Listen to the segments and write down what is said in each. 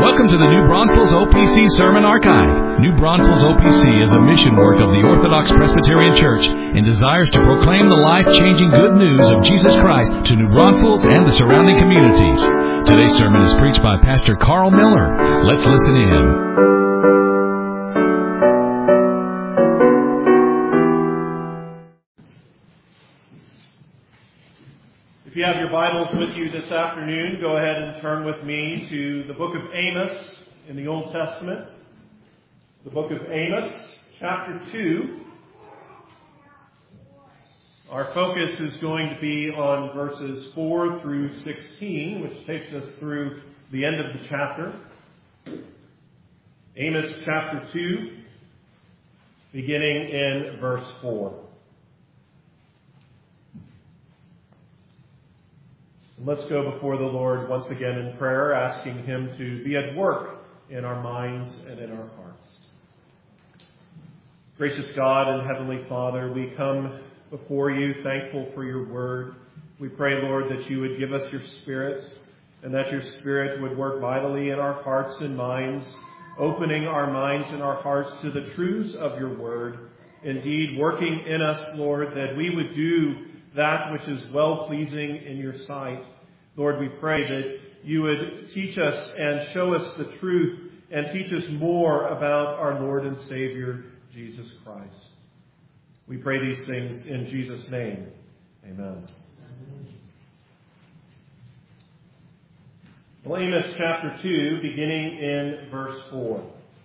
Welcome to the New Braunfels OPC Sermon Archive. New Braunfels OPC is a mission work of the Orthodox Presbyterian Church and desires to proclaim the life-changing good news of Jesus Christ to New Braunfels and the surrounding communities. Today's sermon is preached by Pastor Carl Miller. Let's listen in. If you have your Bibles with you this afternoon, go ahead and turn with me to the book of Amos in the Old Testament. The book of Amos, chapter 2. Our focus is going to be on verses 4 through 16, which takes us through the end of the chapter. Amos chapter 2, beginning in verse 4. Let's go before the Lord once again in prayer, asking Him to be at work in our minds and in our hearts. Gracious God and Heavenly Father, we come before you thankful for your word. We pray, Lord, that you would give us your Spirit and that your Spirit would work vitally in our hearts and minds, opening our minds and our hearts to the truths of your word. Indeed, working in us, Lord, that we would do that which is well-pleasing in your sight. Lord, we pray that you would teach us and show us the truth and teach us more about our Lord and Savior, Jesus Christ. We pray these things in Jesus' name. Amen. Well, Amos chapter 2, beginning in verse 4.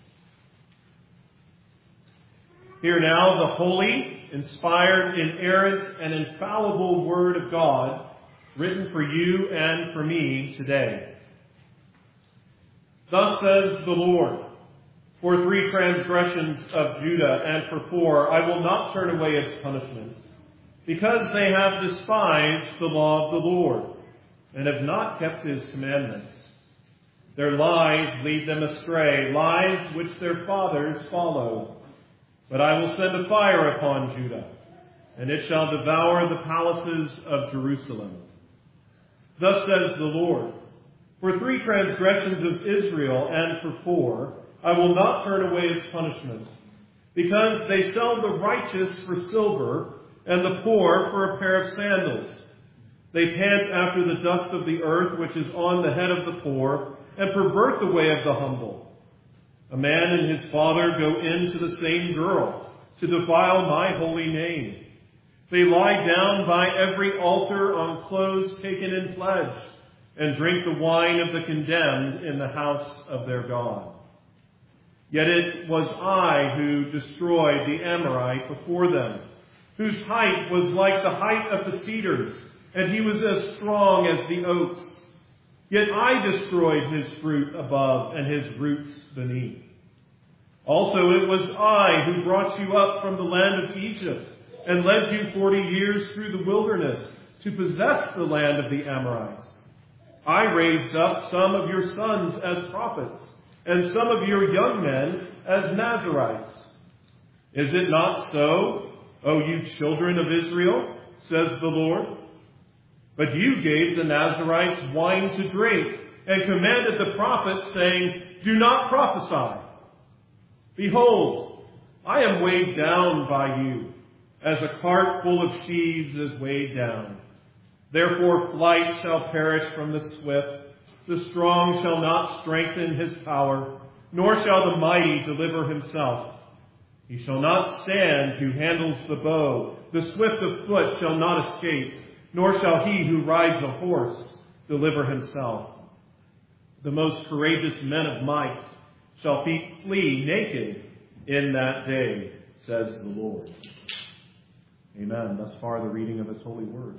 Hear now the holy, inspired, inerrant, and infallible Word of God, written for you and for me today. Thus says the Lord, for 3 transgressions of Judah and for 4, I will not turn away its punishment, because they have despised the law of the Lord, and have not kept his commandments. Their lies lead them astray, lies which their fathers followed. But I will send a fire upon Judah, and it shall devour the palaces of Jerusalem. Thus says the Lord, for 3 transgressions of Israel and for 4, I will not turn away its punishment, because they sell the righteous for silver, and the poor for a pair of sandals. They pant after the dust of the earth, which is on the head of the poor, and pervert the way of the humble. A man and his father go in to the same girl to defile my holy name. They lie down by every altar on clothes taken in pledge and drink the wine of the condemned in the house of their God. Yet it was I who destroyed the Amorite before them, whose height was like the height of the cedars, and he was as strong as the oaks. Yet I destroyed his fruit above and his roots beneath. Also it was I who brought you up from the land of Egypt and led you 40 years through the wilderness to possess the land of the Amorites. I raised up some of your sons as prophets and some of your young men as Nazirites. Is it not so, O you children of Israel, says the Lord? But you gave the Nazirites wine to drink and commanded the prophets, saying, do not prophesy. Behold, I am weighed down by you, as a cart full of sheaves is weighed down. Therefore flight shall perish from the swift. The strong shall not strengthen his power, nor shall the mighty deliver himself. He shall not stand who handles the bow. The swift of foot shall not escape, nor shall he who rides a horse deliver himself. The most courageous men of might shall flee naked in that day, says the Lord. Amen. Thus far the reading of his holy word.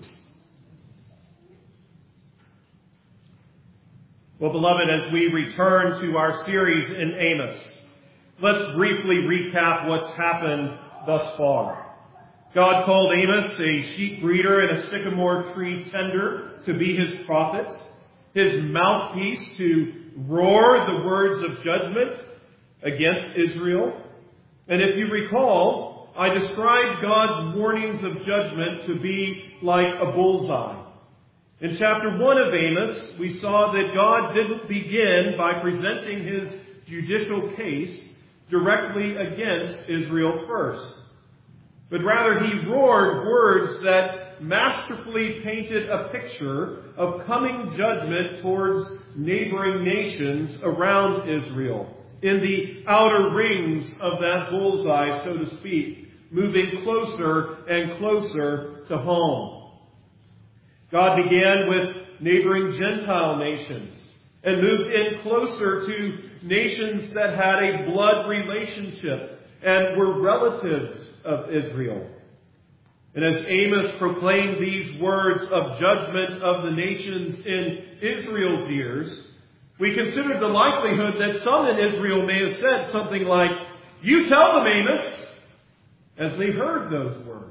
Well, beloved, as we return to our series in Amos, let's briefly recap what's happened thus far. God called Amos, a sheep breeder and a sycamore tree tender, to be his prophet, his mouthpiece to roar the words of judgment against Israel. And if you recall, I described God's warnings of judgment to be like a bullseye. In chapter 1 of Amos, we saw that God didn't begin by presenting his judicial case directly against Israel first, but rather he roared words that masterfully painted a picture of coming judgment towards neighboring nations around Israel, in the outer rings of that bullseye, so to speak, moving closer and closer to home. God began with neighboring Gentile nations and moved in closer to nations that had a blood relationship and were relatives of Israel. And as Amos proclaimed these words of judgment of the nations in Israel's ears, we considered the likelihood that some in Israel may have said something like, "You tell them, Amos," as they heard those words.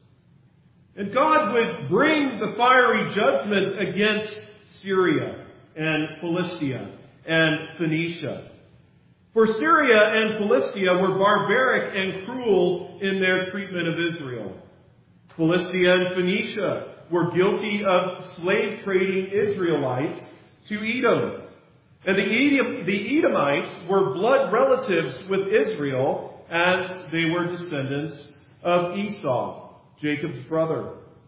And God would bring the fiery judgment against Syria and Philistia and Phoenicia. For Syria and Philistia were barbaric and cruel in their treatment of Israel. Philistia and Phoenicia were guilty of slave trading Israelites to Edom. And the Edomites were blood relatives with Israel as they were descendants of Esau, Jacob's brother.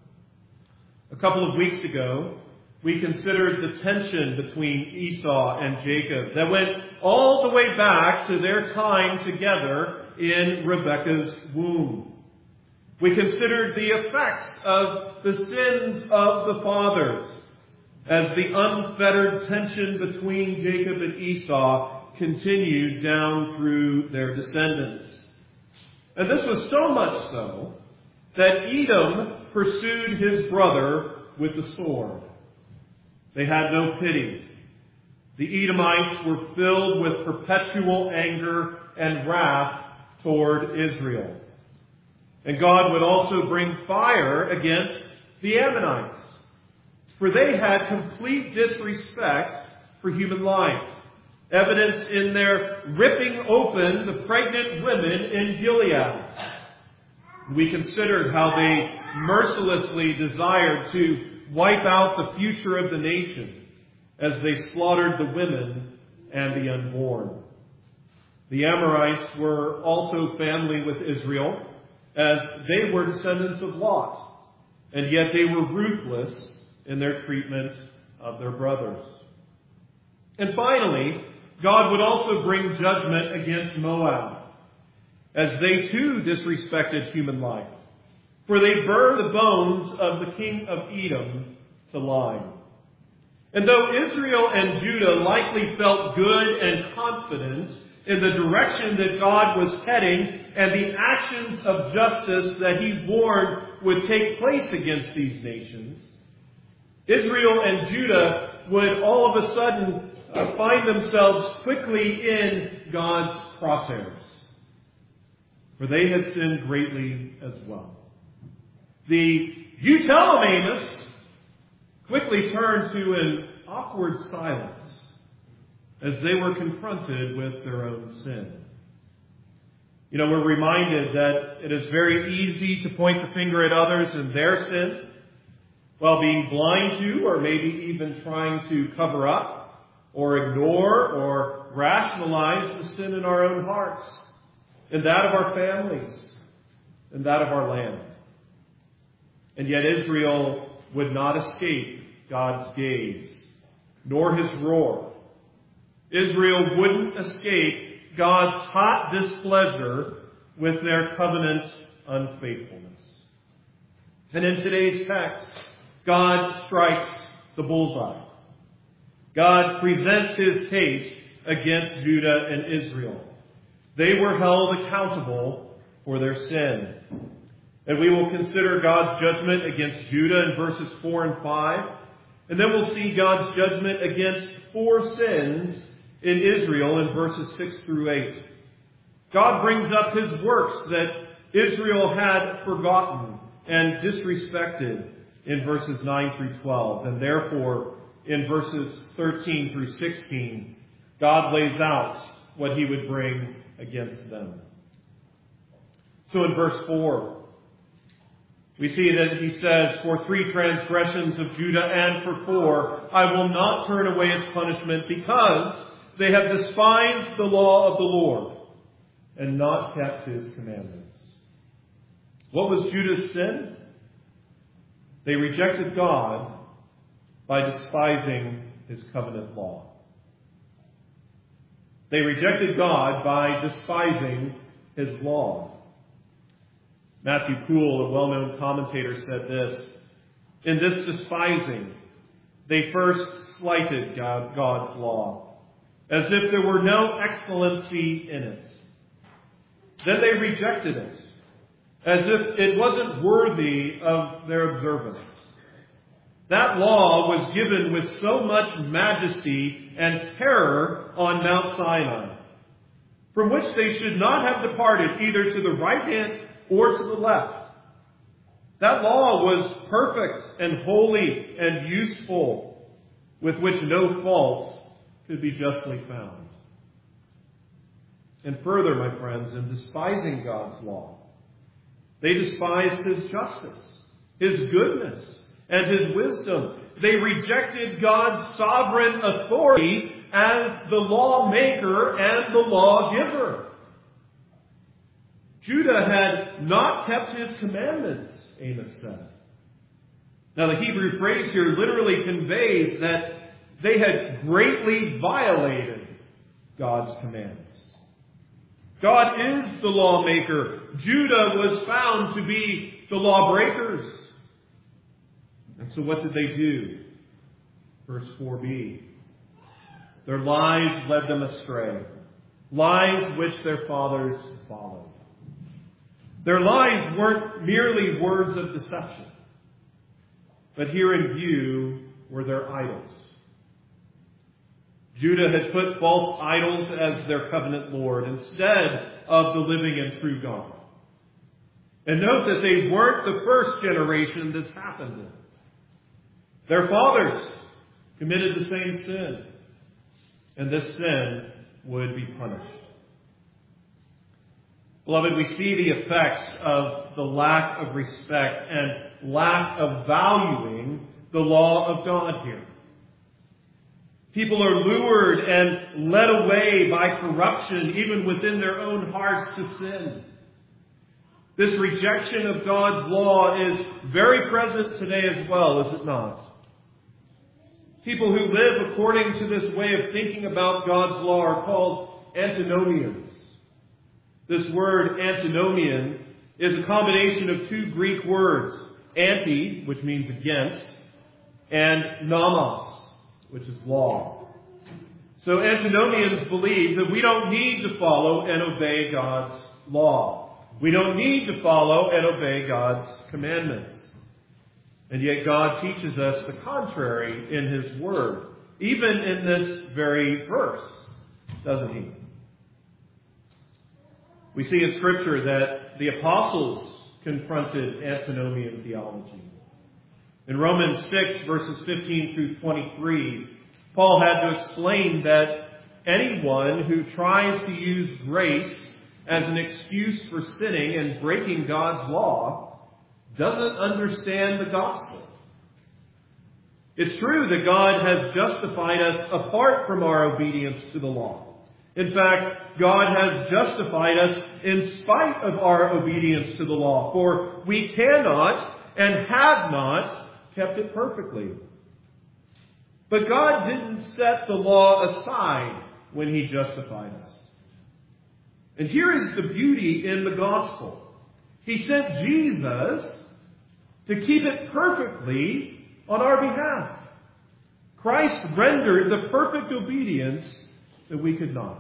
A couple of weeks ago, we considered the tension between Esau and Jacob that went all the way back to their time together in Rebekah's womb. We considered the effects of the sins of the fathers as the unfettered tension between Jacob and Esau continued down through their descendants. And this was so much so that Edom pursued his brother with the sword. They had no pity. The Edomites were filled with perpetual anger and wrath toward Israel. And God would also bring fire against the Ammonites, for they had complete disrespect for human life, evidenced in their ripping open the pregnant women in Gilead. We considered how they mercilessly desired to wipe out the future of the nation as they slaughtered the women and the unborn. The Amorites were also family with Israel, as they were descendants of Lot, and yet they were ruthless in their treatment of their brothers. And finally, God would also bring judgment against Moab, as they too disrespected human life, for they burned the bones of the king of Edom to lime. And though Israel and Judah likely felt good and confident in the direction that God was heading and the actions of justice that he warned would take place against these nations, Israel and Judah would all of a sudden find themselves quickly in God's crosshairs, for they had sinned greatly as well. The "you tell them, Amos" quickly turned to an awkward silence as they were confronted with their own sin. You know, we're reminded that it is very easy to point the finger at others and their sin, while being blind to, or maybe even trying to cover up, or ignore, or rationalize the sin in our own hearts, and that of our families, and that of our land. And yet Israel would not escape God's gaze, nor his roar. Israel wouldn't escape God's hot displeasure with their covenant unfaithfulness. And in today's text, God strikes the bullseye. God presents his case against Judah and Israel. They were held accountable for their sin. And we will consider God's judgment against Judah in verses 4 and 5. And then we'll see God's judgment against 4 sins in Israel in verses 6 through 8. God brings up his works that Israel had forgotten and disrespected in verses 9 through 12. And therefore, in verses 13 through 16, God lays out what he would bring against them. So in verse 4, We see that he says, for 3 transgressions of Judah and for 4, I will not turn away its punishment, because they have despised the law of the Lord and not kept his commandments. What was Judah's sin? They rejected God by despising his covenant law. They rejected God by despising his law. Matthew Poole, a well-known commentator, said this: in this despising, they first slighted God's law, as if there were no excellency in it. Then they rejected it, as if it wasn't worthy of their observance. That law was given with so much majesty and terror on Mount Sinai, from which they should not have departed either to the right hand or to the left. That law was perfect and holy and useful, with which no fault could be justly found. And further, my friends, in despising God's law, they despised his justice, his goodness, and his wisdom. They rejected God's sovereign authority as the lawmaker and the lawgiver. Judah had not kept his commandments, Amos said. Now, the Hebrew phrase here literally conveys that they had greatly violated God's commands. God is the lawmaker. Judah was found to be the lawbreakers. And so what did they do? Verse 4b. Their lies led them astray. Lies which their fathers followed. Their lies weren't merely words of deception, but here in view were their idols. Judah had put false idols as their covenant Lord instead of the living and true God. And note that they weren't the first generation this happened in. Their fathers committed the same sin, and this sin would be punished. Beloved, we see the effects of the lack of respect and lack of valuing the law of God here. People are lured and led away by corruption, even within their own hearts, to sin. This rejection of God's law is very present today as well, is it not? People who live according to this way of thinking about God's law are called antinomians. This word antinomian is a combination of 2 Greek words, anti, which means against, and nomos, which is law. So antinomians believe that we don't need to follow and obey God's law. We don't need to follow and obey God's commandments. And yet God teaches us the contrary in his word, even in this very verse, doesn't he? We see in Scripture that the apostles confronted antinomian theology. In Romans 6, verses 15 through 23, Paul had to explain that anyone who tries to use grace as an excuse for sinning and breaking God's law doesn't understand the gospel. It's true that God has justified us apart from our obedience to the law. In fact, God has justified us in spite of our obedience to the law, for we cannot and have not kept it perfectly. But God didn't set the law aside when he justified us. And here is the beauty in the gospel. He sent Jesus to keep it perfectly on our behalf. Christ rendered the perfect obedience that we could not.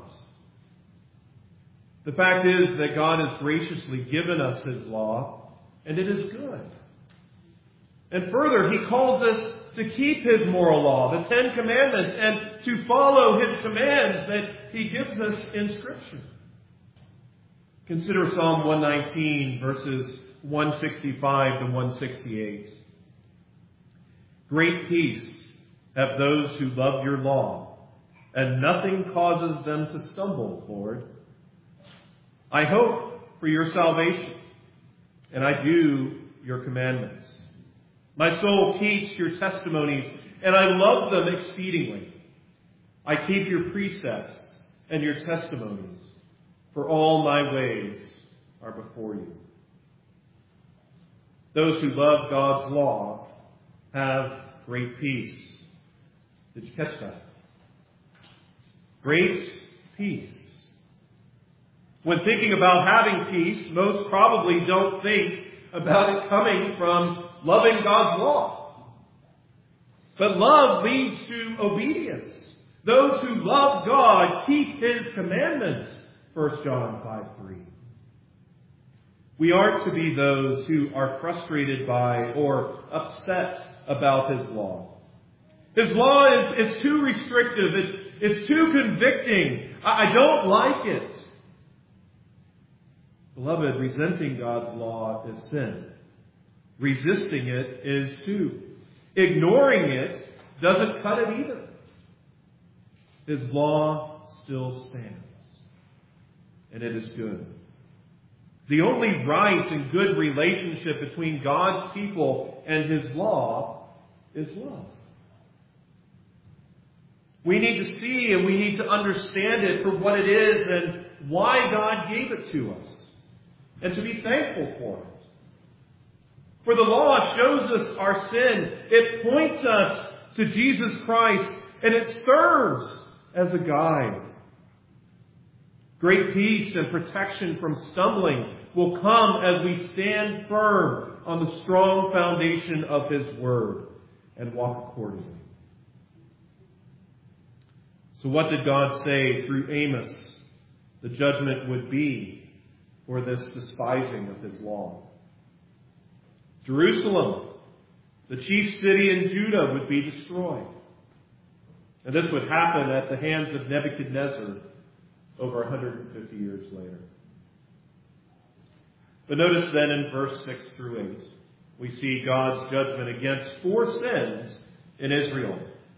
The fact is that God has graciously given us his law, and it is good. And further, he calls us to keep his moral law, the 10 Commandments, and to follow his commands that he gives us in Scripture. Consider Psalm 119, verses 165 to 168. Great peace have those who love your law, and nothing causes them to stumble, Lord. I hope for your salvation, and I do your commandments. My soul keeps your testimonies, and I love them exceedingly. I keep your precepts and your testimonies, for all my ways are before you. Those who love God's law have great peace. Did you catch that? Great peace. When thinking about having peace, most probably don't think about it coming from loving God's law. But love leads to obedience. Those who love God keep His commandments. 1 John 5:3. We aren't to be those who are frustrated by or upset about His law. His law is too restrictive. It's too convicting. I don't like it. Beloved, resenting God's law is sin. Resisting it is too. Ignoring it doesn't cut it either. His law still stands, and it is good. The only right and good relationship between God's people and His law is love. We need to see and we need to understand it for what it is and why God gave it to us, and to be thankful for it. For the law shows us our sin. It points us to Jesus Christ, and it serves as a guide. Great peace and protection from stumbling will come as we stand firm on the strong foundation of His Word and walk accordingly. So what did God say through Amos the judgment would be for this despising of His law? Jerusalem, the chief city in Judah, would be destroyed. And this would happen at the hands of Nebuchadnezzar over 150 years later. But notice then in verse 6 through 8, we see God's judgment against 4 sins in Israel.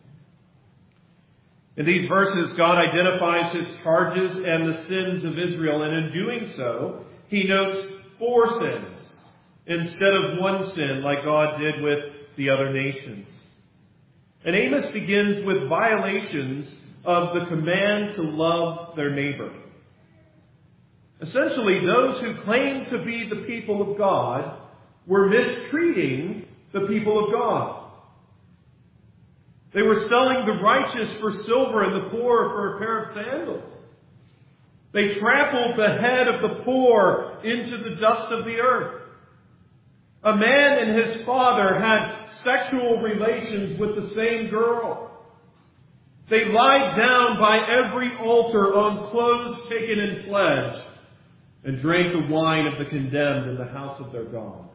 In these verses, God identifies His charges and the sins of Israel, and in doing so, He notes 4 sins instead of 1 sin like God did with the other nations. And Amos begins with violations of the command to love their neighbor. Essentially, those who claim to be the people of God were mistreating the people of God. They were selling the righteous for silver and the poor for a pair of sandals. They trampled the head of the poor into the dust of the earth. A man and his father had sexual relations with the same girl. They lied down by every altar on clothes taken in pledge and drank the wine of the condemned in the house of their God.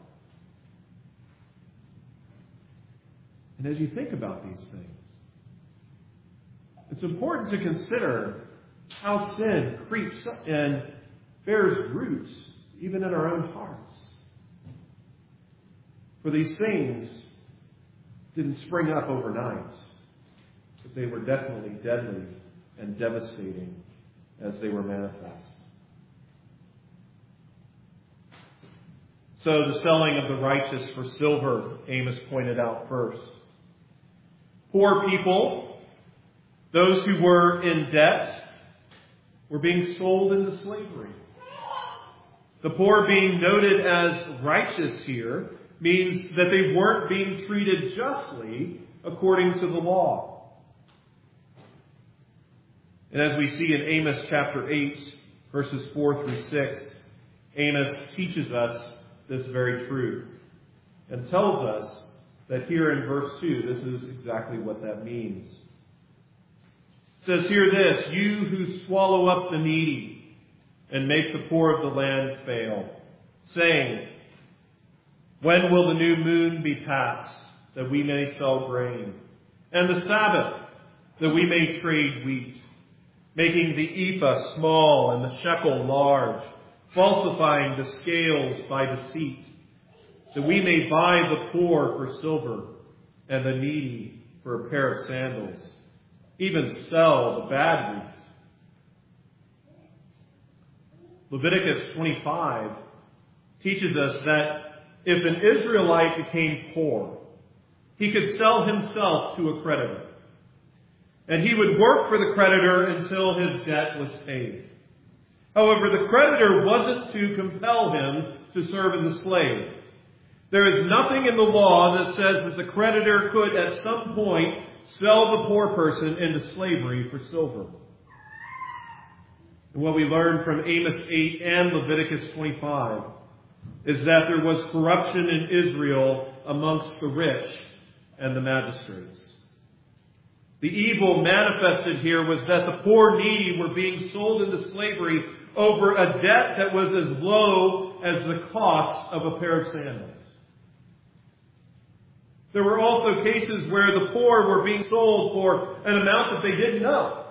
And as you think about these things, it's important to consider how sin creeps and bears roots even in our own hearts. For these things didn't spring up overnight, but they were definitely deadly and devastating as they were manifest. So the selling of the righteous for silver, Amos pointed out first. Poor people, those who were in debt, were being sold into slavery. The poor being noted as righteous here means that they weren't being treated justly according to the law. And as we see in Amos chapter 8, verses 4 through 6, Amos teaches us this very truth and tells us that here in verse 2, this is exactly what that means. It says, "Hear this, you who swallow up the needy and make the poor of the land fail, saying, when will the new moon be passed, that we may sell grain, and the Sabbath, that we may trade wheat, making the ephah small and the shekel large, falsifying the scales by deceit, that we may buy the poor for silver and the needy for a pair of sandals, even sell the bad wheat." Leviticus 25 teaches us that if an Israelite became poor, he could sell himself to a creditor, and he would work for the creditor until his debt was paid. However, the creditor wasn't to compel him to serve as a slave. There is nothing in the law that says that the creditor could at some point sell the poor person into slavery for silver. And what we learn from Amos 8 and Leviticus 25 is that there was corruption in Israel amongst the rich and the magistrates. The evil manifested here was that the poor needy were being sold into slavery over a debt that was as low as the cost of a pair of sandals. There were also cases where the poor were being sold for an amount that they didn't know.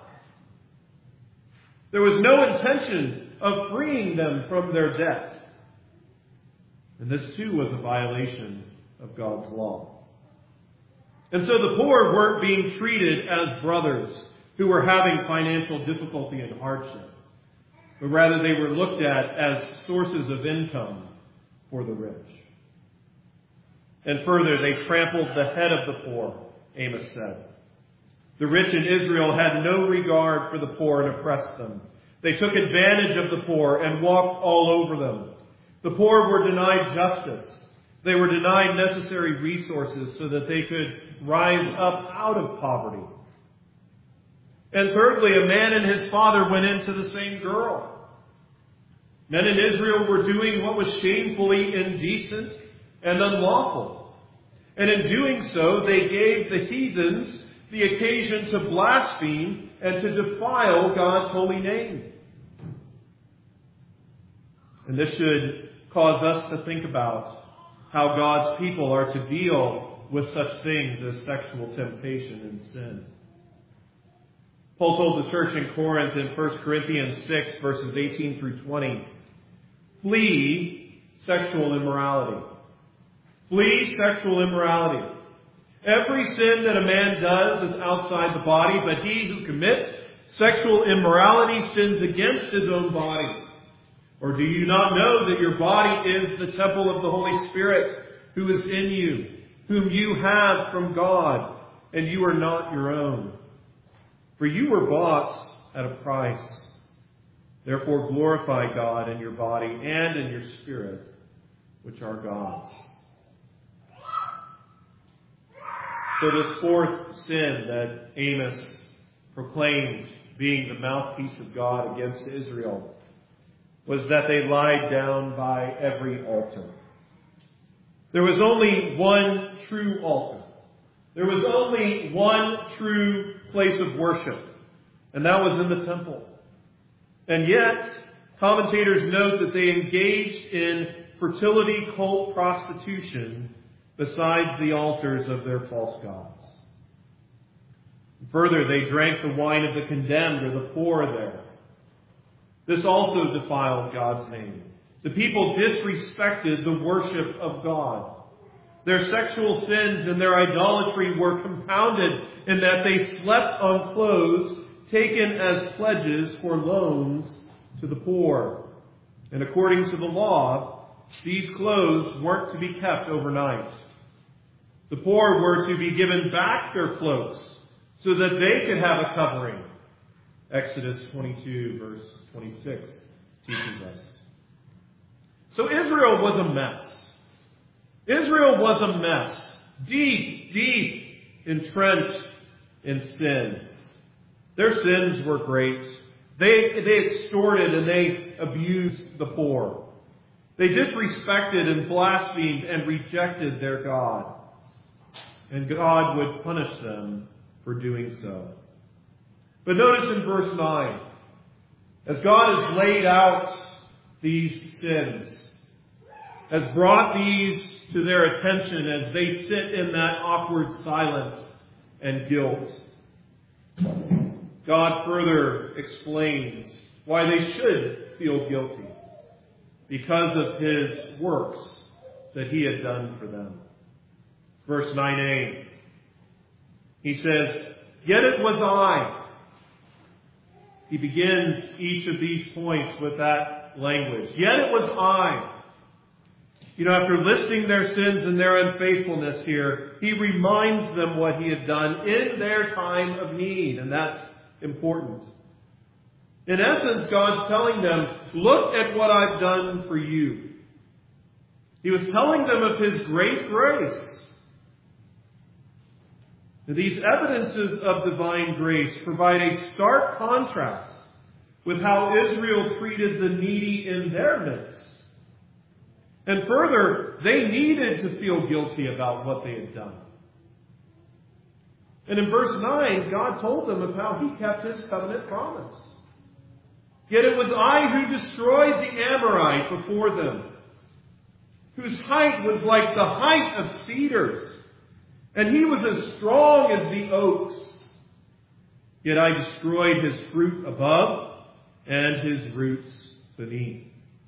There was no intention of freeing them from their debt. And this too was a violation of God's law. And so the poor weren't being treated as brothers who were having financial difficulty and hardship, but rather they were looked at as sources of income for the rich. And further, they trampled the head of the poor, Amos said. The rich in Israel had no regard for the poor and oppressed them. They took advantage of the poor and walked all over them. The poor were denied justice. They were denied necessary resources so that they could rise up out of poverty. And thirdly, a man and his father went into the same girl. Men in Israel were doing what was shamefully indecent and unlawful. And in doing so, they gave the heathens the occasion to blaspheme and to defile God's holy name. And this should cause us to think about how God's people are to deal with such things as sexual temptation and sin. Paul told the church in Corinth in 1 Corinthians 6, verses 18 through 20, flee sexual immorality. Flee sexual immorality. Every sin that a man does is outside the body, but he who commits sexual immorality sins against his own body. Or do you not know that your body is the temple of the Holy Spirit who is in you, whom you have from God, and you are not your own? For you were bought at a price. Therefore glorify God in your body and in your spirit, which are God's. So this fourth sin that Amos proclaimed, being the mouthpiece of God against Israel, was that they lied down by every altar. There was only one true altar. There was only one true place of worship, and that was in the temple. And yet, commentators note that they engaged in fertility cult prostitution besides the altars of their false gods. Further, they drank the wine of the condemned or the poor there. This also defiled God's name. The people disrespected the worship of God. Their sexual sins and their idolatry were compounded in that they slept on clothes taken as pledges for loans to the poor. And according to the law, these clothes weren't to be kept overnight. The poor were to be given back their cloaks so that they could have a covering. Exodus 22, verse 26 teaches us. So Israel was a mess. Israel was a mess. Deep entrenched in sin. Their sins were great. They extorted and they abused the poor. They disrespected and blasphemed and rejected their God. And God would punish them for doing so. But notice in verse 9, as God has laid out these sins, has brought these to their attention as they sit in that awkward silence and guilt, God further explains why they should feel guilty, because of His works that He had done for them. Verse 9a, He says, "Yet it was I." He begins each of these points with that language. Yet it was I. After listing their sins and their unfaithfulness here, he reminds them what he had done in their time of need, and that's important. In essence, God's telling them, look at what I've done for you. He was telling them of his great grace. These evidences of divine grace provide a stark contrast with how Israel treated the needy in their midst. And further, they needed to feel guilty about what they had done. And in verse 9, God told them of how he kept his covenant promise. Yet it was I who destroyed the Amorite before them, whose height was like the height of cedars, and he was as strong as the oaks. Yet I destroyed his fruit above and his roots beneath.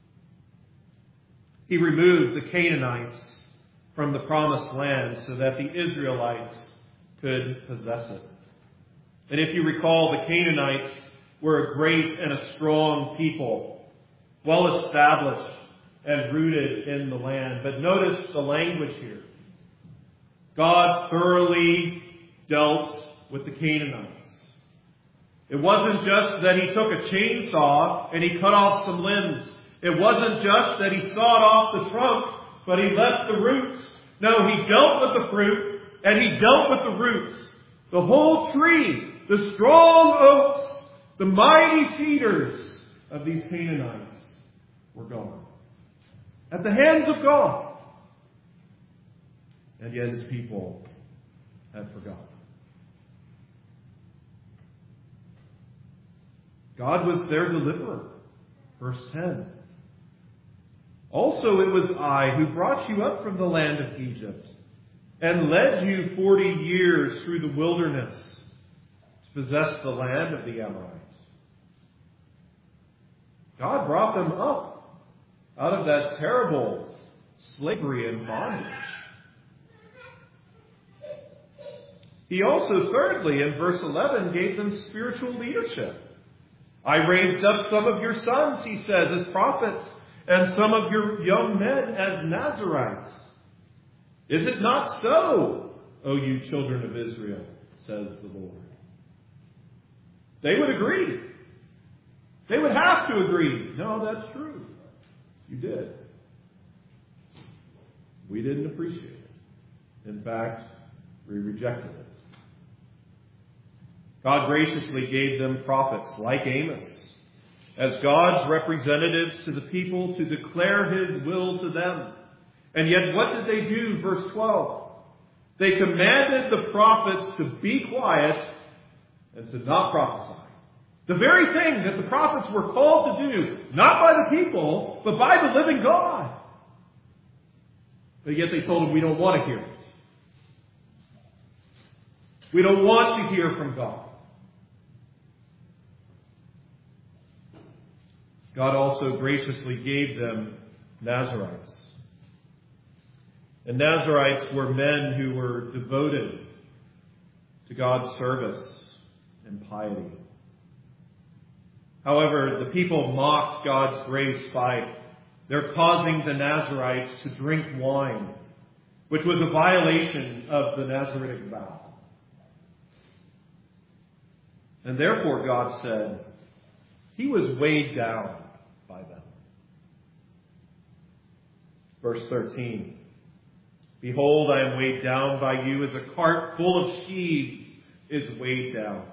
He removed the Canaanites from the promised land so that the Israelites could possess it. And if you recall, the Canaanites were a great and a strong people, well established and rooted in the land. But notice the language here. God thoroughly dealt with the Canaanites. It wasn't just that he took a chainsaw and he cut off some limbs. It wasn't just that he sawed off the trunk, but he left the roots. No, he dealt with the fruit and he dealt with the roots. The whole tree, the strong oaks, the mighty cedars of these Canaanites were gone. At the hands of God. And yet his people had forgotten. God was their deliverer. Verse 10. Also it was I who brought you up from the land of Egypt and led you 40 years through the wilderness to possess the land of the Amorites. God brought them up out of that terrible slavery and bondage. He also, thirdly, in verse 11, gave them spiritual leadership. I raised up some of your sons, he says, as prophets, and some of your young men as Nazarites. Is it not so, O you children of Israel, says the Lord? They would agree. They would have to agree. No, that's true. You did. We didn't appreciate it. In fact, we rejected it. God graciously gave them prophets like Amos as God's representatives to the people to declare his will to them. And yet what did they do? Verse 12. They commanded the prophets to be quiet and to not prophesy. The very thing that the prophets were called to do, not by the people, but by the living God. But yet they told him, we don't want to hear it. We don't want to hear from God. God also graciously gave them Nazarites. And Nazarites were men who were devoted to God's service and piety. However, the people mocked God's grace by their causing the Nazarites to drink wine, which was a violation of the Nazaritic vow. And therefore, God said, he was weighed down by them. Verse 13. Behold, I am weighed down by you as a cart full of sheaves is weighed down.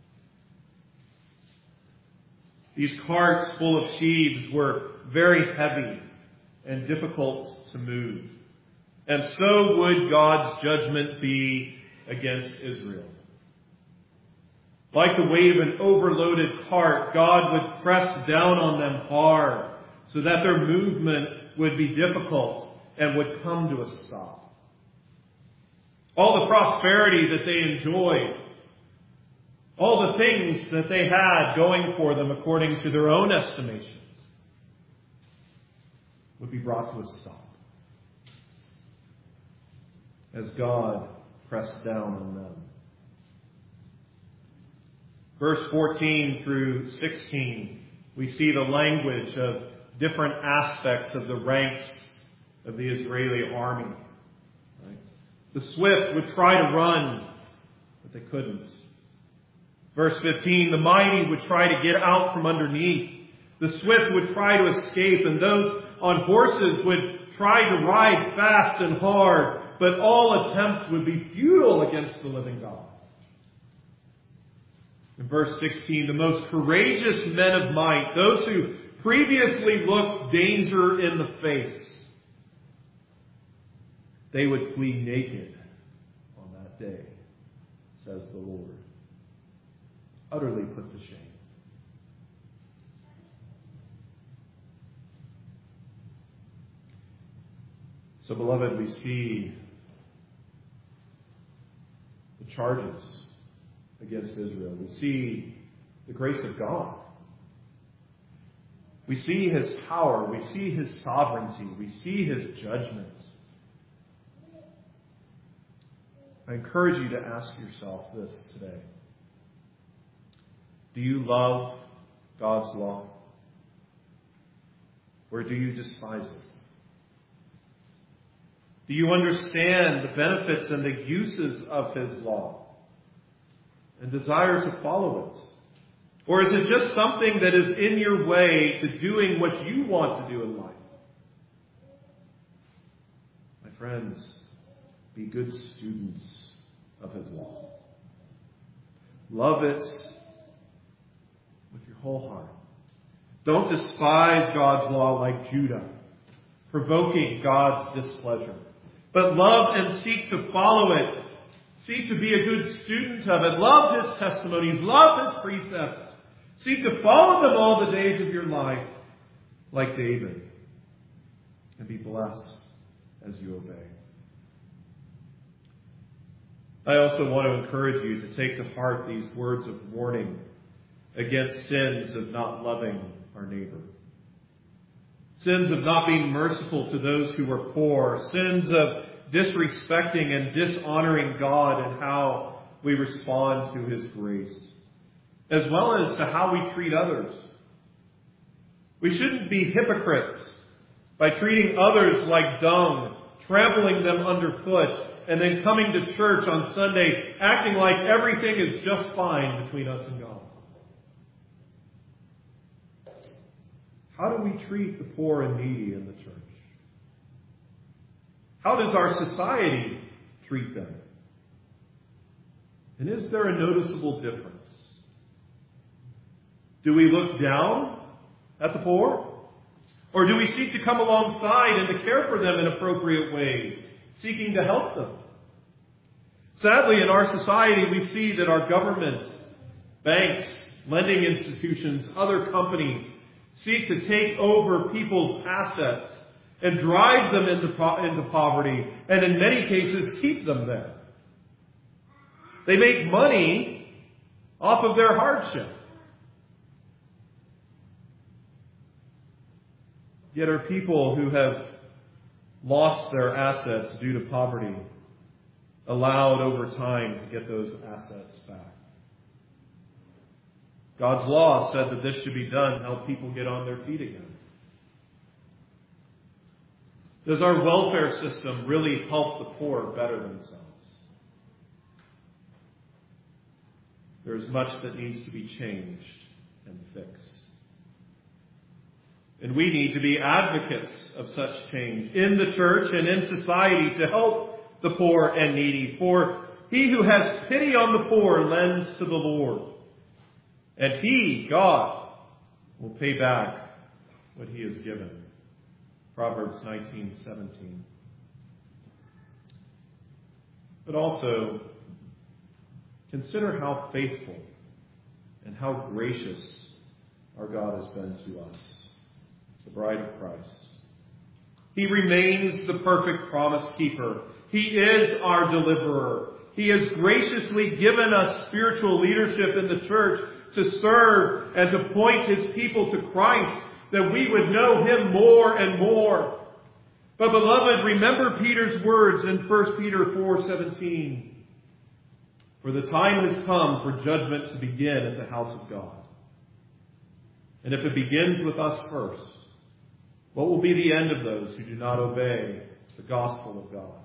These carts full of sheaves were very heavy and difficult to move. And so would God's judgment be against Israel. Like the weight of an overloaded cart, God would press down on them hard so that their movement would be difficult and would come to a stop. All the prosperity that they enjoyed, all the things that they had going for them according to their own estimations, would be brought to a stop as God pressed down on them. Verse 14 through 16, we see the language of different aspects of the ranks of the Israeli army. Right? The swift would try to run, but they couldn't. Verse 15, the mighty would try to get out from underneath. The swift would try to escape, and those on horses would try to ride fast and hard, but all attempts would be futile against the living God. In verse 16, the most courageous men of might, those who previously looked danger in the face, they would flee naked on that day, says the Lord. Utterly put to shame. So, beloved, we see the charges against Israel. We see the grace of God. We see His power. We see His sovereignty. We see His judgment. I encourage you to ask yourself this today. Do you love God's law? Or do you despise it? Do you understand the benefits and the uses of His law and desire to follow it? Or is it just something that is in your way to doing what you want to do in life? My friends, be good students of His law. Love it with your whole heart. Don't despise God's law like Judah, provoking God's displeasure. But love and seek to follow it. Seek to be a good student of it. Love His testimonies. Love His precepts. Seek to follow them all the days of your life, like David. And be blessed as you obey. I also want to encourage you to take to heart these words of warning against sins of not loving our neighbor. Sins of not being merciful to those who are poor. Sins of disrespecting and dishonoring God and how we respond to His grace. As well as to how we treat others. We shouldn't be hypocrites by treating others like dung, trampling them underfoot, and then coming to church on Sunday acting like everything is just fine between us and God. How do we treat the poor and needy in the church? How does our society treat them? And is there a noticeable difference? Do we look down at the poor? Or do we seek to come alongside and to care for them in appropriate ways, seeking to help them? Sadly, in our society, we see that our government, banks, lending institutions, other companies seek to take over people's assets and drive them into poverty, and in many cases keep them there. They make money off of their hardship. Yet are people who have lost their assets due to poverty allowed over time to get those assets back. God's law said that this should be done to help people get on their feet again. Does our welfare system really help the poor better themselves? There is much that needs to be changed and fixed. And we need to be advocates of such change in the church and in society to help the poor and needy. For he who has pity on the poor lends to the Lord. And He, God, will pay back what He has given. Proverbs 19:17. But also, consider how faithful and how gracious our God has been to us, the bride of Christ. He remains the perfect promise keeper. He is our deliverer. He has graciously given us spiritual leadership in the church to serve and to point His people to Christ, that we would know Him more and more. But beloved, remember Peter's words in 1 Peter 4:17. For the time has come for judgment to begin at the house of God. And if it begins with us first, What will be the end of those who do not obey the gospel of God?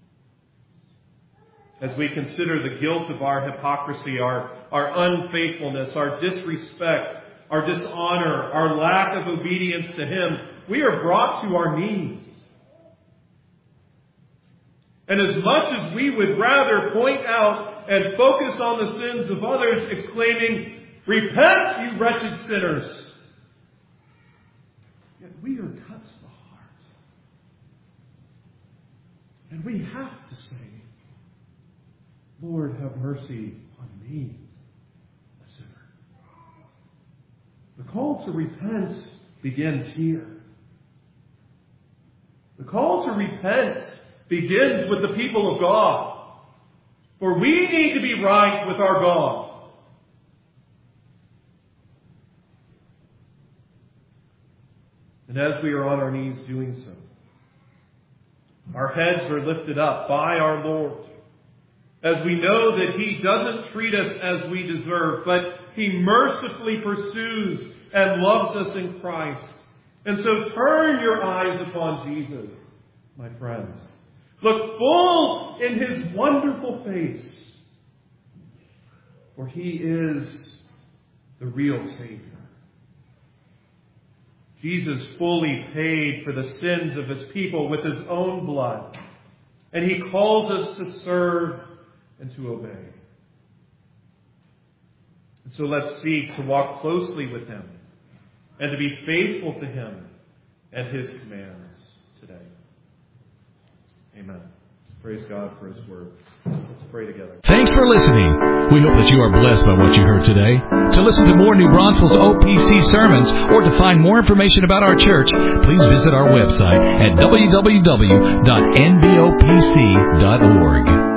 As we consider the guilt of our hypocrisy, our unfaithfulness, our disrespect, our dishonor, our lack of obedience to Him, we are brought to our knees. And as much as we would rather point out and focus on the sins of others, exclaiming, "Repent, you wretched sinners," yet we are cut to the heart. And we have to say, "Lord, have mercy on me, a sinner." The call to repent begins here. The call to repent begins with the people of God. For we need to be right with our God. And as we are on our knees doing so, our heads are lifted up by our Lord, as we know that He doesn't treat us as we deserve, but He mercifully pursues and loves us in Christ. And so turn your eyes upon Jesus, my friends. Look full in His wonderful face, for He is the real Savior. Jesus fully paid for the sins of His people with His own blood, and He calls us to serve and to obey. And so let's seek to walk closely with Him and to be faithful to Him and His commands today. Amen. Praise God for His word. Let's pray together. Thanks for listening. We hope that you are blessed by what you heard today. To listen to more New Braunfels OPC sermons or to find more information about our church, please visit our website at www.nbopc.org.